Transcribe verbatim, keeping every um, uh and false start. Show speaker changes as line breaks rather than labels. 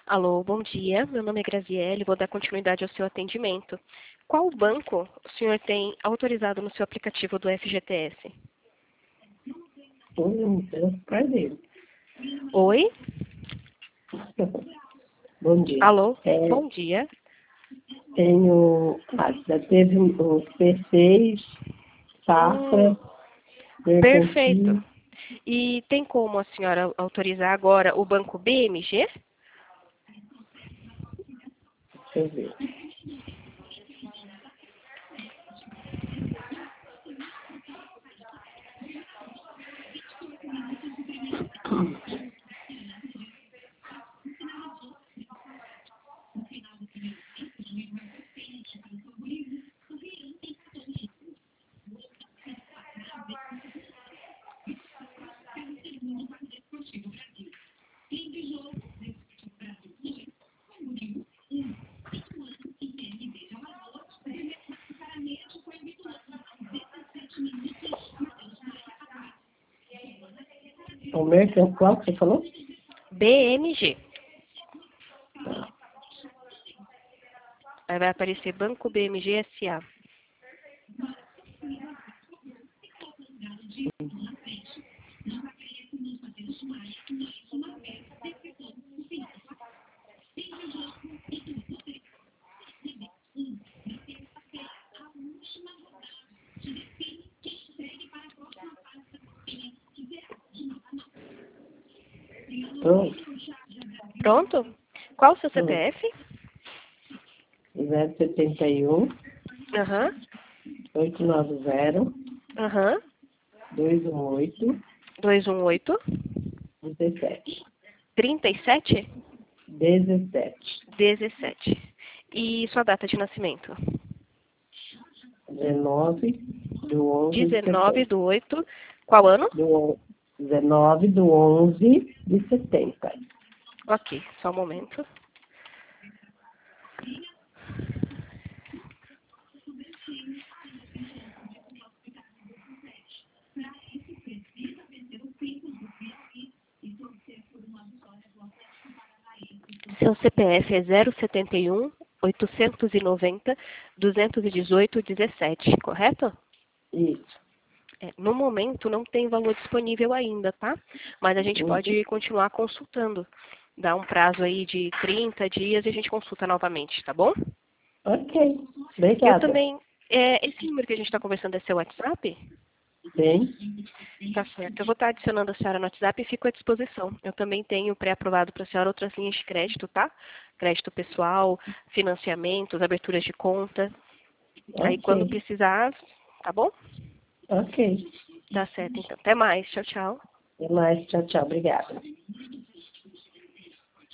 Alô, bom dia. Meu nome é Graziele, vou dar continuidade ao seu atendimento. Qual banco o senhor tem autorizado no seu aplicativo do F G T S?
Prazer.
Oi?
Bom dia.
Alô,
É,
bom dia.
tenho, ah, já teve o P seis, Safra,
Hum, perfeito.
Mercantil.
E tem como a senhora autorizar agora o banco B M G?
Deixa eu ver. O Mercantil, qual que você falou?
B M G. Aí vai aparecer Banco B M G S A.
Pronto.
Pronto? Qual o seu
Hum.
C P F?
zero setenta e um,
Aham,
oito nove zero,
aham.
dois um oito,
dois um oito,
dezessete.
trinta e sete,
dezessete.
dezessete. E sua data de nascimento?
dezenove do onze de
dezenove
setenta.
do oito. Qual ano?
Do, dezenove do onze de setenta.
Ok, só um momento. Seu C P F é zero setenta e um, oitocentos e noventa, duzentos e dezoito, dezessete, correto?
Isso.
É, no momento não tem valor disponível ainda, tá? Mas a gente
Uhum.
pode continuar consultando. Dá um prazo aí de trinta dias e a gente consulta novamente, tá bom?
Ok.
Eu
Obrigada.
também. É, esse número que a gente está conversando é seu WhatsApp?
Bem,
Tá certo. Eu vou estar adicionando a senhora no WhatsApp e fico à disposição. Eu também tenho pré-aprovado para a senhora outras linhas de crédito, tá? Crédito pessoal, financiamentos, aberturas de conta. Aí quando
ok.
precisar, tá bom?
Ok.
Tá certo, então. Até mais. Tchau, tchau.
Até mais. Tchau, tchau. Obrigada.